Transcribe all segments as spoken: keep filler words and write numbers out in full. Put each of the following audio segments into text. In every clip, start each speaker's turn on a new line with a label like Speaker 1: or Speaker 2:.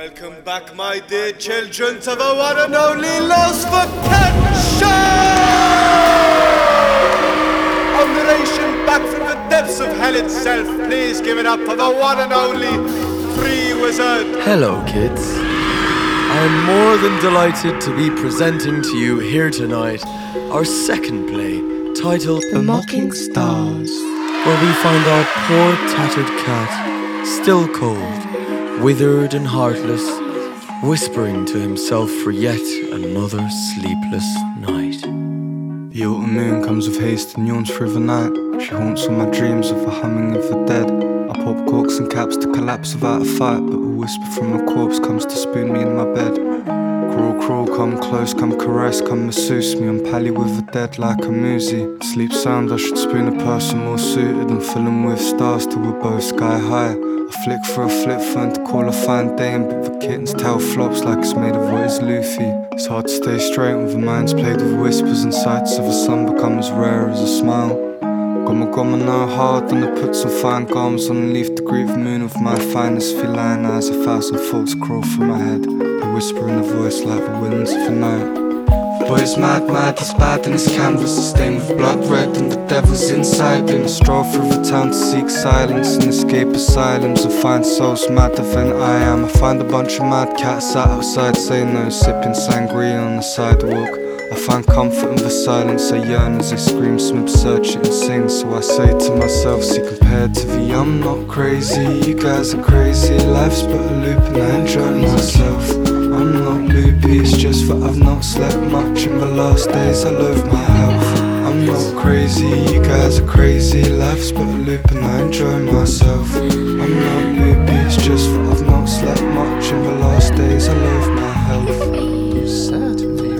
Speaker 1: Welcome back, my dear children, to the one and only Lost for Cat Show! On the nation, back from the depths of hell itself, please give it up for the one and only Free Wizard.
Speaker 2: Hello, kids. I'm more than delighted to be presenting to you here tonight our second play, titled
Speaker 3: The Mocking Stars,
Speaker 2: where we find our poor tattered cat, still cold, withered and heartless, whispering to himself for yet another sleepless night.
Speaker 4: The autumn moon comes with haste and yawns through the night. She haunts all my dreams with the humming of the dead. I pop corks and caps to collapse without a fight, but a whisper from a corpse comes to spoon me in my bed. Crawl, crawl, come close, come caress, come masseuse me. I'm pally with the dead like a moozy. Sleep sound, I should spoon a person more suited and fill them with stars till we're both sky high. I flick for a flip phone to call a fine dame, but the kitten's tail flops like it's made of what is Luffy. It's hard to stay straight when the mind's played with whispers and sights of the sun become as rare as a smile. Got my gum and now hard, and I put some fine gums on and leave the grief moon with my finest feline eyes. A thousand thoughts crawl through my head, they whisper in a voice like the winds of the night. Boy, it's mad, mad, it's bad, and his canvas is stained with blood red, and the devil's inside him. I stroll through the town to seek silence and escape asylums and find souls madder than I am. I find a bunch of mad cats sat outside saying no, sipping sangria on the sidewalk. I find comfort in the silence, I yearn as they scream some absurd shit and sing. So I say to myself, see, compared to the I'm not crazy, you guys are crazy. Life's but a loop and I enjoy myself. I'm not loopy, it's just that I've not slept much in the last days. I love my health. I'm not crazy, you guys are crazy. Life's but a loop and I enjoy myself. I'm not loopy, it's just that I've not slept much in the last days. I love my health.
Speaker 3: You certainly are.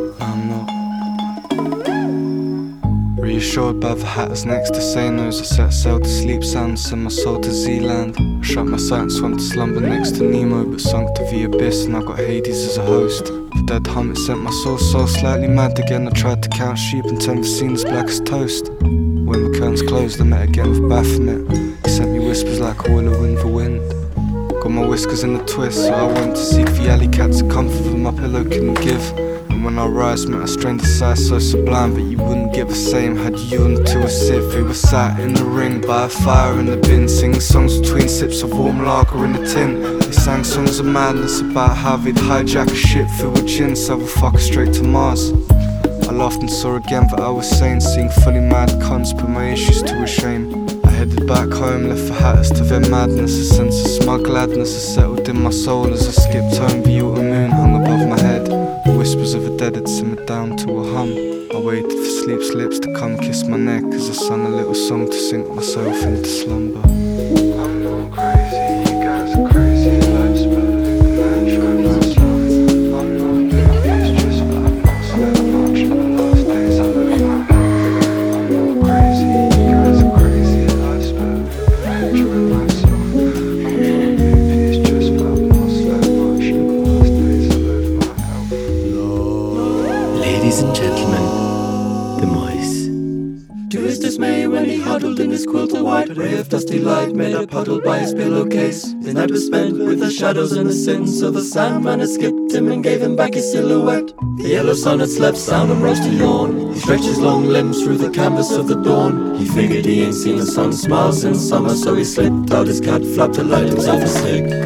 Speaker 4: Reassured by the hatters next to Sanos, I set sail to sleep sound, send my soul to Zealand. I shut my sight and swam to slumber next to Nemo, but sunk to the abyss and I got Hades as a host. The dead hum, it sent my soul so slightly mad again. I tried to count sheep and turn the scene as black as toast. When the curtains closed, I met again with Baphomet. He sent me whispers like a willow in the wind. Got my whiskers in a twist, so I went to seek the alley cats, a comfort that my pillow couldn't give. And when I rise, met a stranger sight so sublime that you wouldn't give the same had you into a sieve. We were sat in the ring by a fire in the bin, singing songs between sips of warm lager in a tin. They sang songs of madness about how they'd hijack a ship filled with gin, so we'll fuck her straight to Mars. I laughed and saw again that I was sane, seeing fully mad cunts put my issues to a shame. I headed back home, left the hatters to their madness. A sense of smug gladness has settled in my soul as I skipped home. The autumn moon hung above my head. The whispers of the dead had simmered down to a hum. I waited for sleep's lips to come kiss my neck as I sung a little song to sink myself into slumber. I'm not crazy, you guys are crazy. Life's but a loop and I enjoy myself. I'm not loopy, it's just that I've not slept much in the last days. I love my health. I'm not crazy, you guys are crazy. Life's but a loop and I enjoy myself. I'm not loopy, it's just that I've not slept much in the last days. I love my health.
Speaker 2: Ladies and gentlemen, the mice.
Speaker 5: To his dismay, when he huddled in his quilt, a white ray of dusty light made a puddle by his pillowcase. His night was spent with the shadows and the sins, so the Sandman had skipped him and gave him back his silhouette. The yellow sun had slept sound and rose to yawn. He stretched his long limbs through the canvas of the dawn. He figured he ain't seen the sun smile since summer, so he slipped out his cat flap to light himself a cig.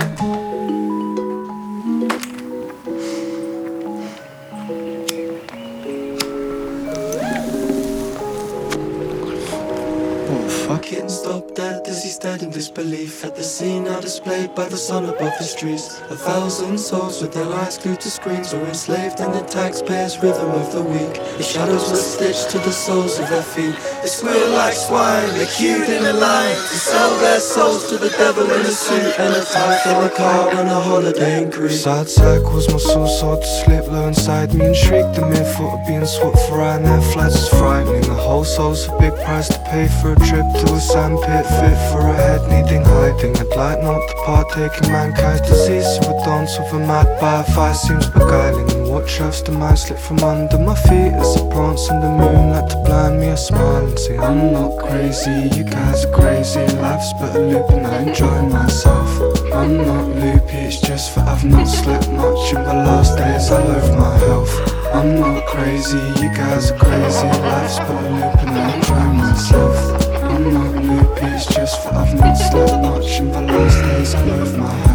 Speaker 5: Kitten stopped dead as he stared in disbelief at the scene now displayed by the sun above his trees. A thousand souls with their eyes glued to screens were enslaved in the taxpayer's rhythm of the week. The shadows were stitched to the soles of their feet. They squeal like swine, they queued in a line to sell their souls to the devil in a suit and a tie for a car on a holiday in Greece.
Speaker 4: Sad cycles, my soul sought to slip low inside me and shrieked. The mere thought of being swapped for Ryanair flights was frightening. The whole soul's a big price to pay for a trip to a sandpit fit for a head needing hiding. I'd like not to partake in mankind's disease, so a dance with a mad bar fire seems beguiling. And watch trust I might slip from under my feet as a prance in the moonlight to blind me. I smile and say I'm not crazy, you guys are crazy. Life's but a loop and I enjoy myself. I'm not loopy, it's just that I've not slept much in my last days. I love my health. I'm not crazy, you guys are crazy. Life's but a loop and I enjoy myself. I'm not loopy, it's just that I've not slept much in my last days. I love my health.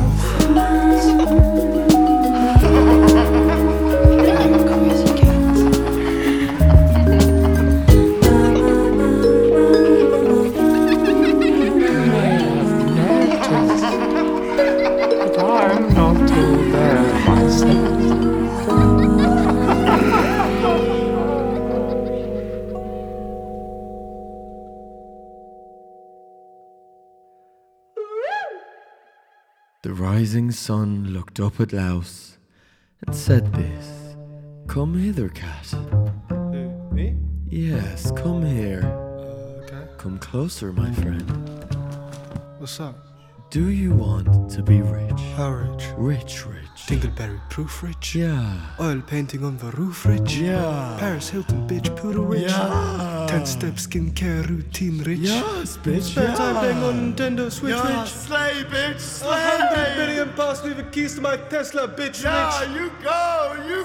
Speaker 2: The rising sun looked up at Louse and said this. Come hither, cat.
Speaker 4: Who, me?
Speaker 2: Yes, come here.
Speaker 4: Uh, okay.
Speaker 2: Come closer, my friend.
Speaker 4: What's up?
Speaker 2: Do you want to be rich?
Speaker 4: How rich?
Speaker 2: Rich, rich.
Speaker 4: Dingleberry proof rich?
Speaker 2: Yeah.
Speaker 4: Oil painting on the roof rich?
Speaker 2: Yeah.
Speaker 4: Paris Hilton bitch poodle rich?
Speaker 2: Yeah.
Speaker 4: ten step skincare routine rich?
Speaker 2: Yes, bitch.
Speaker 4: Spare
Speaker 2: yeah.
Speaker 4: time playing on Nintendo Switch
Speaker 2: Yeah,
Speaker 4: rich?
Speaker 2: slay, bitch, slay.
Speaker 4: A hundred million pass me the keys to my Tesla bitch
Speaker 2: Yeah,
Speaker 4: rich?
Speaker 2: you go, you